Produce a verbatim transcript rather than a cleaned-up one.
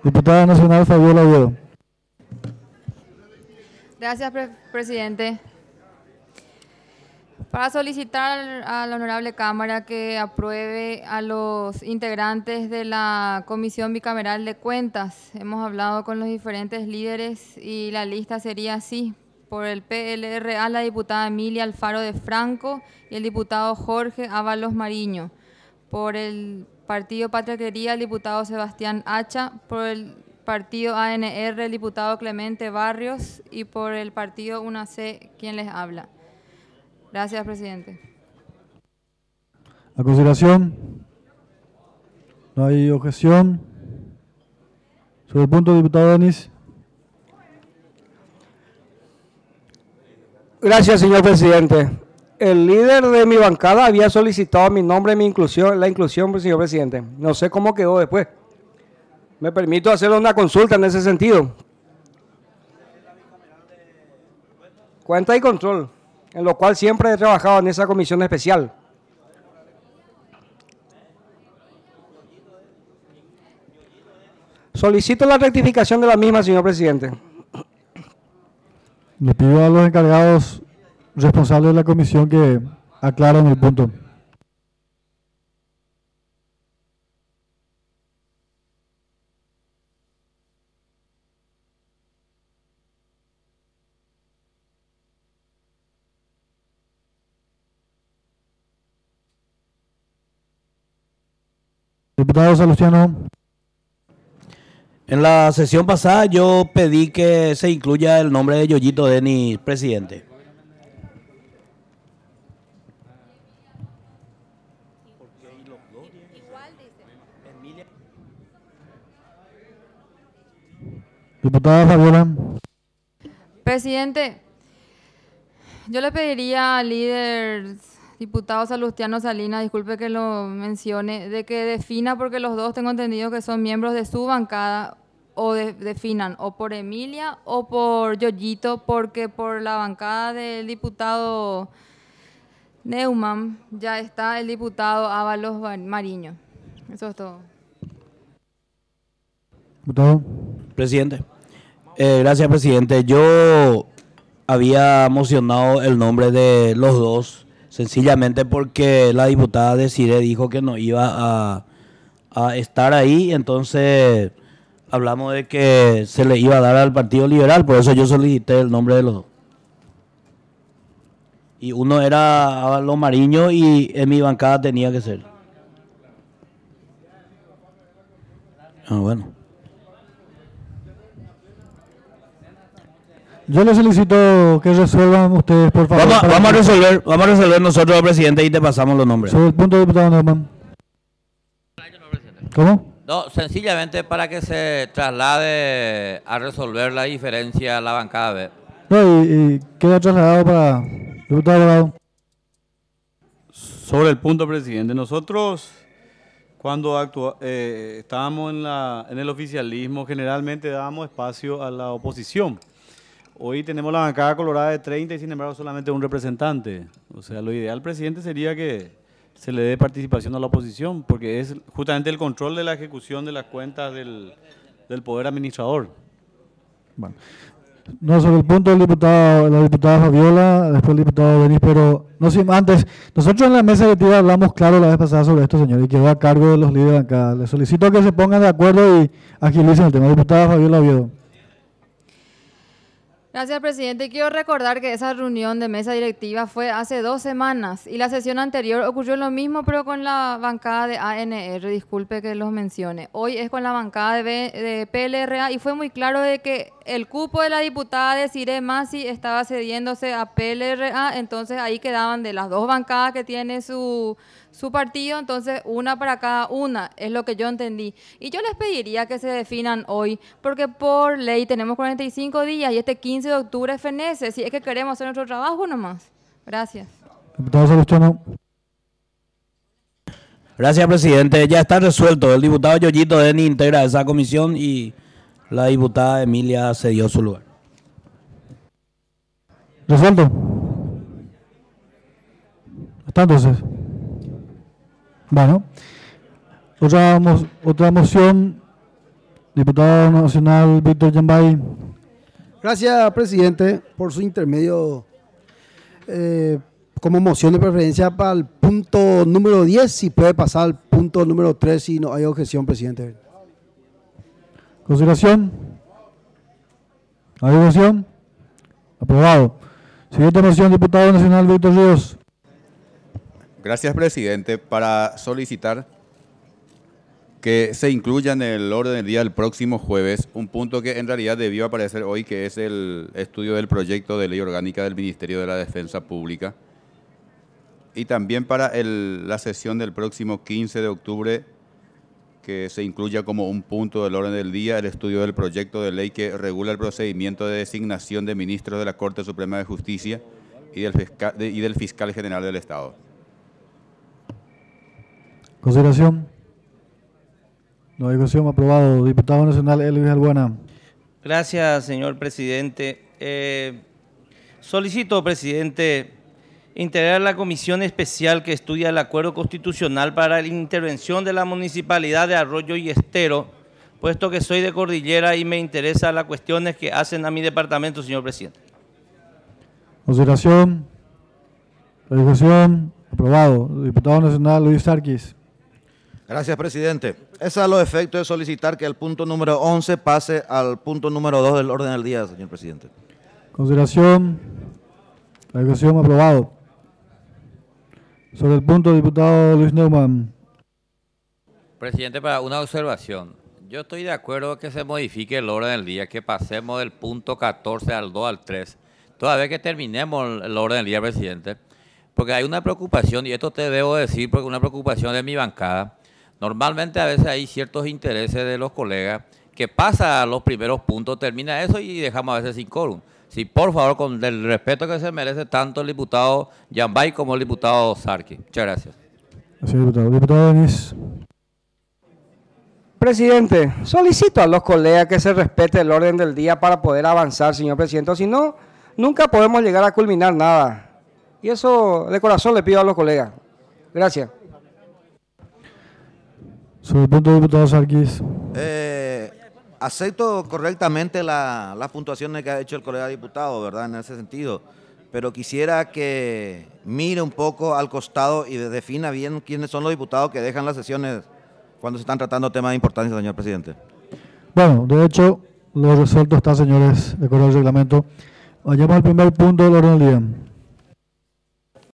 Diputada Nacional Fabiola Oviedo. Gracias, pre presidente. Para solicitar a la Honorable Cámara que apruebe a los integrantes de la Comisión Bicameral de Cuentas. Hemos hablado con los diferentes líderes y la lista sería así. Por el P L R A, la diputada Emilia Alfaro de Franco y el diputado Jorge Ábalos Mariño. Por el Partido Patria Quería, el diputado Sebastián Hacha. Por el Partido A N R, el diputado Clemente Barrios. Y por el Partido U N A C, quien les habla. Gracias, presidente. A consideración. No hay objeción. Sobre el punto, diputado Denis. Gracias, señor presidente. El líder de mi bancada había solicitado mi nombre y mi inclusión, la inclusión, señor presidente. No sé cómo quedó después. Me permito hacer una consulta en ese sentido. Cuenta y control, en lo cual siempre he trabajado en esa comisión especial. Solicito la rectificación de la misma, señor presidente. Le pido a los encargados responsables de la comisión que aclaren el punto. Diputado Salustiano. En la sesión pasada yo pedí que se incluya el nombre de Yoyito Denis, presidente. Diputada Fabiola. Presidente, yo le pediría al líder diputado Salustiano Salinas, disculpe que lo mencione, de que defina, porque los dos tengo entendido que son miembros de su bancada, o de, definan o por Emilia o por Yoyito, porque por la bancada del diputado Neumann ya está el diputado Ábalos Mariño. Eso es todo. Diputado. Presidente. Eh, gracias, presidente. Yo había mocionado el nombre de los dos, sencillamente porque la diputada Desiree dijo que no iba a, a estar ahí, entonces hablamos de que se le iba a dar al Partido Liberal, por eso yo solicité el nombre de los dos. Y uno era Ábalos Mariño y en mi bancada tenía que ser. Ah, bueno. Yo le solicito que resuelvan ustedes, por favor. Vamos, vamos a resolver, vamos a resolver nosotros, presidente, y te pasamos los nombres. Sobre el punto, diputado Neumann. ¿Cómo? No, sencillamente para que se traslade a resolver la diferencia a la bancada B. No, y, y queda trasladado para diputado abogado. Sobre el punto, presidente, nosotros cuando actua, eh, estábamos en, la, en el oficialismo generalmente dábamos espacio a la oposición. Hoy tenemos la bancada colorada de treinta y sin embargo solamente un representante. O sea, lo ideal, presidente, sería que se le dé participación a la oposición, porque es justamente el control de la ejecución de las cuentas del, del poder administrador. Bueno. No, sobre el punto del diputado, la diputada Fabiola, después el diputado Denis, pero no sin antes, nosotros en la mesa directiva hablamos claro la vez pasada sobre esto, señor, y quedó a cargo de los líderes acá. Les solicito que se pongan de acuerdo y agilicen el tema. Diputada Fabiola Oviedo. Gracias, presidente. Quiero recordar que esa reunión de mesa directiva fue hace dos semanas y la sesión anterior ocurrió lo mismo, pero con la bancada de A N R, disculpe que los mencione. Hoy es con la bancada de, B, de P L R A y fue muy claro de que el cupo de la diputada Desiree Masi estaba cediéndose a P L R A, entonces ahí quedaban de las dos bancadas que tiene su, su partido, entonces una para cada una, es lo que yo entendí. Y yo les pediría que se definan hoy, porque por ley tenemos cuarenta y cinco días y este quince de octubre fenece, si es que queremos hacer nuestro trabajo nomás. Gracias. Diputado Salustiano. Gracias, presidente. Ya está resuelto. El diputado Yoyito Denis integra esa comisión y la diputada Emilia cedió su lugar. ¿Resuelto? ¿Está entonces? Bueno. Otra, otra moción Diputado Nacional Víctor Yambay. Gracias, presidente, por su intermedio eh, como moción de preferencia para el punto número diez, si puede pasar al punto número tres si no hay objeción, presidente. Consideración. ¿No hay objeción? Aprobado. Siguiente moción, diputado nacional Víctor Ríos. Gracias, presidente. Para solicitar que se incluya en el orden del día del próximo jueves un punto que en realidad debió aparecer hoy, que es el estudio del proyecto de ley orgánica del Ministerio de la Defensa Pública. Y también para el, la sesión del próximo quince de octubre, que se incluya como un punto del orden del día el estudio del proyecto de ley que regula el procedimiento de designación de ministros de la Corte Suprema de Justicia y del fiscal, de, y del fiscal general del Estado. Consideración. No hay objeción. Aprobado. Diputado nacional Elvis Albuena. Gracias, señor presidente. Eh, solicito, presidente, integrar la comisión especial que estudia el acuerdo constitucional para la intervención de la municipalidad de Arroyo y Estero, puesto que soy de Cordillera y me interesan las cuestiones que hacen a mi departamento, señor presidente. Consideración. La discusión. Aprobado. Diputado nacional Luis Sarquis. Gracias, presidente. Es a los efectos de solicitar que el punto número once pase al punto número dos del orden del día, señor presidente. Consideración. La discusión. Aprobado. Sobre el punto, diputado Luis Neumann. Presidente, para una observación. Yo estoy de acuerdo que se modifique el orden del día, que pasemos del punto catorce al dos al tres, toda vez que terminemos el orden del día, presidente, porque hay una preocupación, y esto te debo decir porque es una preocupación de mi bancada. Normalmente a veces hay ciertos intereses de los colegas que pasa a los primeros puntos, termina eso y dejamos a veces sin quórum. Sí, por favor, con el respeto que se merece tanto el diputado Yambay como el diputado Sarqui. Muchas gracias. Gracias, diputado. Diputado Denis. Presidente, solicito a los colegas que se respete el orden del día para poder avanzar, señor presidente. O si no, nunca podemos llegar a culminar nada. Y eso de corazón le pido a los colegas. Gracias. Sobre el punto, diputado Sarquis. Eh, acepto correctamente la, las puntuaciones que ha hecho el colega diputado, ¿verdad? En ese sentido. Pero quisiera que mire un poco al costado y defina bien quiénes son los diputados que dejan las sesiones cuando se están tratando temas de importancia, señor presidente. Bueno, de hecho, lo resuelto está, señores, de acuerdo al reglamento. Vayamos al primer punto del orden del día.